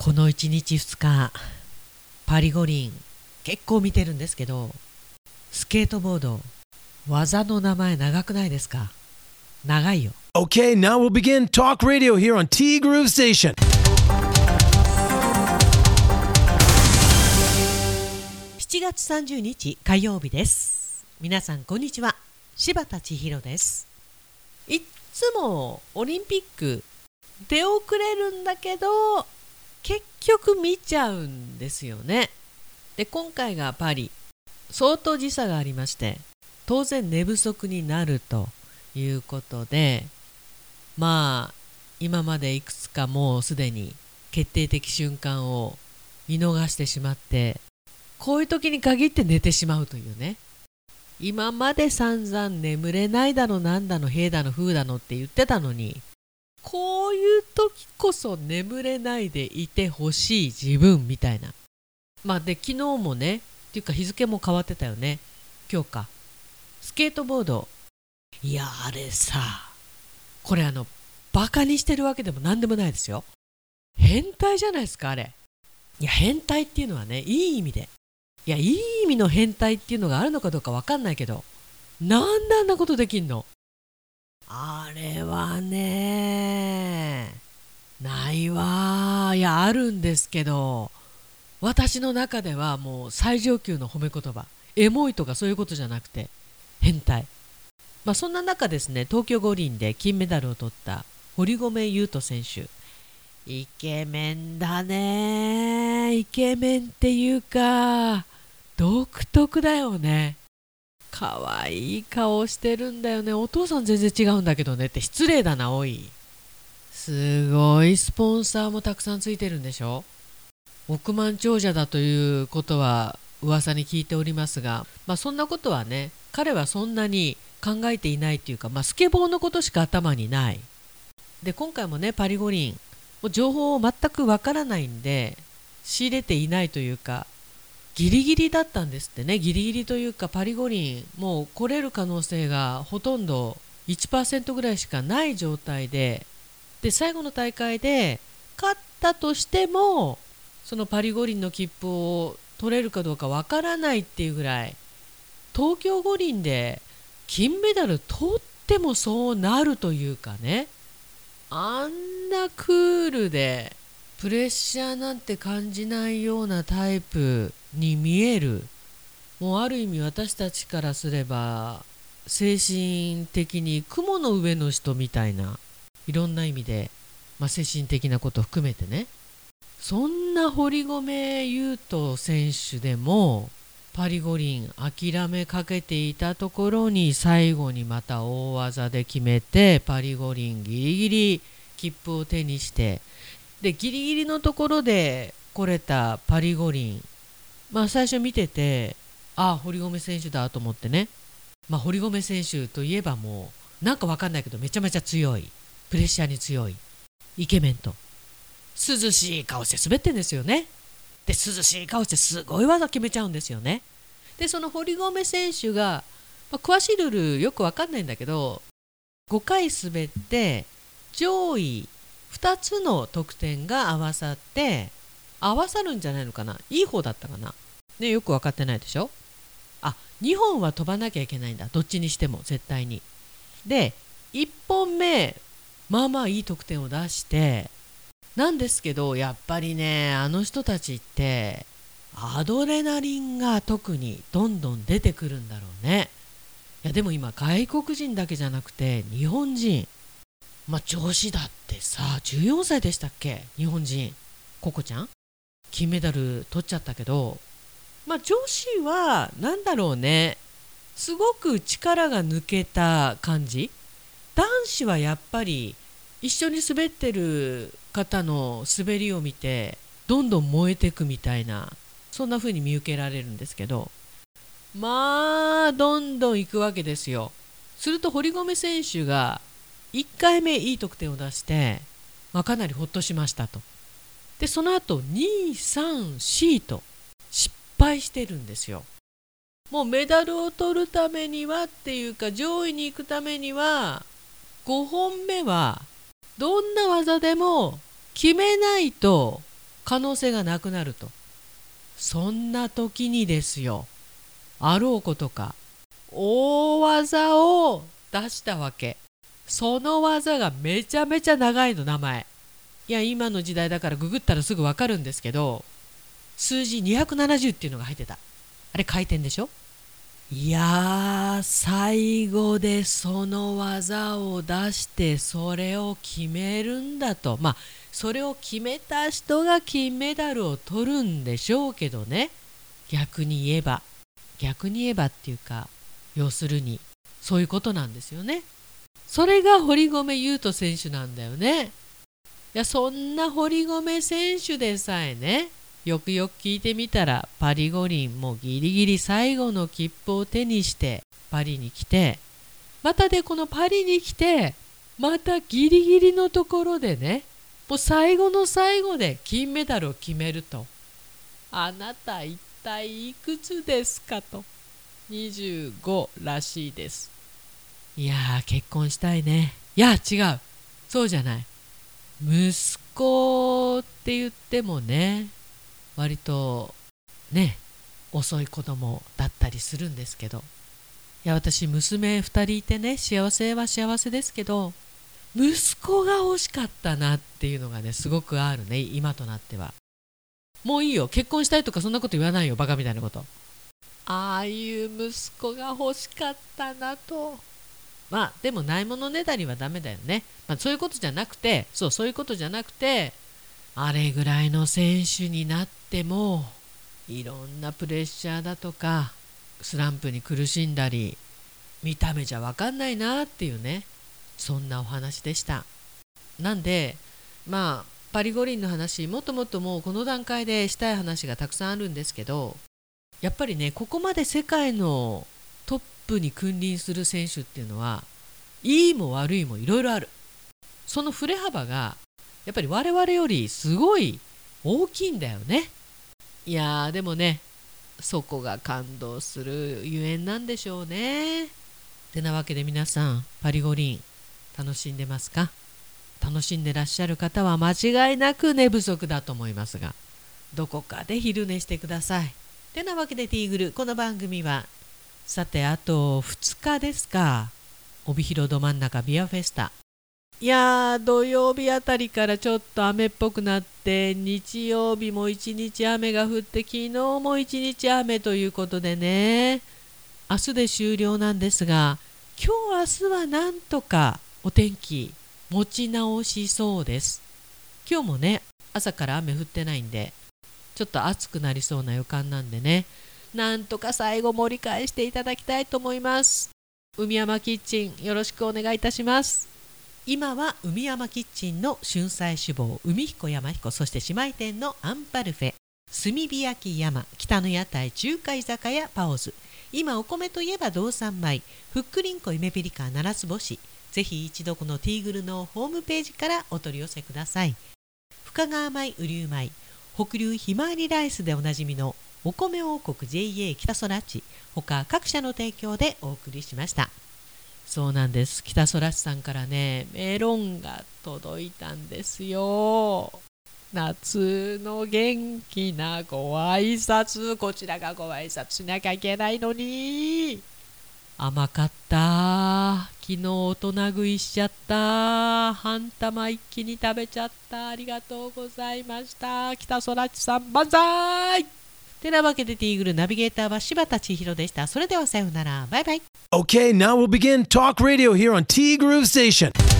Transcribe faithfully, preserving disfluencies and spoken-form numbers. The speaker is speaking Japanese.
このいちにちふつかパリ五輪結構見てるんですけど、スケートボード技の名前長くないですか？長いよ。 Okay, now we'll begin Talk Radio here on T Groove Station. しちがつさんじゅうにち火曜日です。皆さんこんにちは、柴田千尋です。いっつもオリンピック出遅れるんだけど結局見ちゃうんですよね。で、今回がパリ、相当時差がありまして、当然寝不足になるということで、まあ今までいくつかもうすでに決定的瞬間を見逃してしまって、こういう時に限って寝てしまうというね。今まで散々眠れないだのなんだのへいだのふうだのって言ってたのに、こういう時こそ眠れないでいてほしい自分みたいな。まあで、昨日もね、っていうか日付も変わってたよね。今日か。スケートボード。いやあれさ、これあのバカにしてるわけでも何でもないですよ。変態じゃないですかあれ。いや変態っていうのはね、いい意味で、いやいい意味の変態っていうのがあるのかどうか分かんないけど、なんであんなことできんの？あれはね、ないわ。いやあるんですけど、私の中ではもう最上級の褒め言葉、エモいとかそういうことじゃなくて変態。まあそんな中ですね、東京五輪で金メダルを取った堀米雄斗選手、イケメンだね。イケメンっていうか独特だよね。かわいい顔してるんだよね。お父さん全然違うんだけどねって失礼だなおい。すごいスポンサーもたくさんついてるんでしょ。億万長者だということは噂に聞いておりますが、まあそんなことはね、彼はそんなに考えていないというか、まあスケボーのことしか頭にない。で、今回もねパリ五輪、もう情報を全くわからないんで仕入れていないというか、ギリギリだったんですってね。ギリギリというか、パリ五輪もう来れる可能性がほとんど いちパーセント ぐらいしかない状態で、で最後の大会で勝ったとしてもそのパリ五輪の切符を取れるかどうかわからないっていうぐらい、東京五輪で金メダル取ってもそうなるというかね、あんなクールでプレッシャーなんて感じないようなタイプに見える。もうある意味私たちからすれば精神的に雲の上の人みたいな、いろんな意味で、まあ、精神的なこと含めてね、そんな堀米雄斗選手でもパリ五輪諦めかけていたところに最後にまた大技で決めて、パリ五輪ギリギリ切符を手にして、でギリギリのところで来れたパリ五輪、まあ最初見てて、ああ堀米選手だと思ってね。まあ堀米選手といえばもうなんかわかんないけどめちゃめちゃ強い、プレッシャーに強いイケメンと涼しい顔して滑ってんですよね。で涼しい顔してすごい技決めちゃうんですよね。でその堀米選手が、まあ、詳しいルールよくわかんないんだけど、ごかい滑って上位ふたつの得点が合わさって合わさるんじゃないのかな、いい方だったかな、ね、よく分かってないでしょ。あ、にほんは飛ばなきゃいけないんだ、どっちにしても絶対に。でいっぽんめまあまあいい得点を出してなんですけど、やっぱりねあの人たちってアドレナリンが特にどんどん出てくるんだろうね。いやでも今外国人だけじゃなくて日本人、まあ女子だってさじゅうよんさいでしたっけ、日本人ココちゃん金メダル取っちゃったけど、まあ女子はなんだろうね、すごく力が抜けた感じ。男子はやっぱり一緒に滑ってる方の滑りを見てどんどん燃えていくみたいな、そんな風に見受けられるんですけど、まあどんどん行くわけですよ。すると堀米選手がいっかいめいい得点を出して、まあ、かなりほっとしましたと。でその後に、さん、よんと失敗してるんですよ。もうメダルを取るためにはっていうか、上位に行くためにはごほんめはどんな技でも決めないと可能性がなくなると。そんな時にですよ、あろうことか大技を出したわけ。その技がめちゃめちゃ長いの、名前。いや、今の時代だからググったらすぐわかるんですけど、数字にひゃくななじゅうっていうのが入ってた。あれ回転でしょ。いやー、最後でその技を出してそれを決めるんだと。まあそれを決めた人が金メダルを取るんでしょうけどね。逆に言えば逆に言えばっていうか、要するにそういうことなんですよね。それが堀米雄斗選手なんだよね。いや、そんな堀米選手でさえね、よくよく聞いてみたらパリ五輪もうギリギリ最後の切符を手にしてパリに来て、またでこのパリに来てまたギリギリのところでね、もう最後の最後で金メダルを決めると。あなた一体いくつですかと。にじゅうごらしいです。いやー、結婚したいね。いや違う、そうじゃない。息子って言ってもね、割とね遅い子供だったりするんですけど、いや私娘ふたりいてね、幸せは幸せですけど、息子が欲しかったなっていうのがねすごくあるね、今となっては。もういいよ、結婚したいとかそんなこと言わないよ、バカみたいなこと。ああいう息子が欲しかったなと。まあでもないものねだりはダメだよね。まあ、そういうことじゃなくてそうそういうことじゃなくてあれぐらいの選手になってもいろんなプレッシャーだとかスランプに苦しんだり、見た目じゃ分かんないなっていうね、そんなお話でした。なんでまあパリ五輪の話、もっともっともうこの段階でしたい話がたくさんあるんですけど、やっぱりねここまで世界のトップに君臨する選手っていうのはいいも悪いもいろいろある。その振れ幅がやっぱり我々よりすごい大きいんだよね。いやーでもね、そこが感動するゆえんなんでしょうね。てなわけで皆さん、パリ五輪楽しんでますか？楽しんでらっしゃる方は間違いなく寝不足だと思いますが、どこかで昼寝してください。てなわけでティーグル、この番組はさてあとふつかですか、帯広ど真ん中ビアフェスタ。いやー土曜日あたりからちょっと雨っぽくなって、日曜日も一日雨が降って、昨日も一日雨ということでね、明日で終了なんですが、今日明日はなんとかお天気持ち直しそうです。今日もね朝から雨降ってないんでちょっと暑くなりそうな予感なんでね、なんとか最後盛り返していただきたいと思います。海山キッチンよろしくお願いいたします。今は海山キッチンの春菜志望海彦山彦、そして姉妹店のアンパルフェ、炭火焼き山、北の屋台中華居酒屋パオズ、今お米といえば道産米、ふっくりんこ夢ピリカ七つ星、ぜひ一度このティーグルのホームページからお取り寄せください。深川米雨竜米、北流ひまわりライスでおなじみのお米王国 ジェイエー 北空地、他各社の提供でお送りしました。そうなんです、北空地さんからねメロンが届いたんですよ。夏の元気なご挨拶、こちらがご挨拶しなきゃいけないのに。甘かった。昨日大人食いしちゃった。半玉一気に食べちゃった。ありがとうございました。北空地さん万歳。てなわけでティーグルナビゲーターは柴田千尋でした。それではさようなら、バイバイ。 Okay, now we'll begin Talk Radio here on T Groove Station.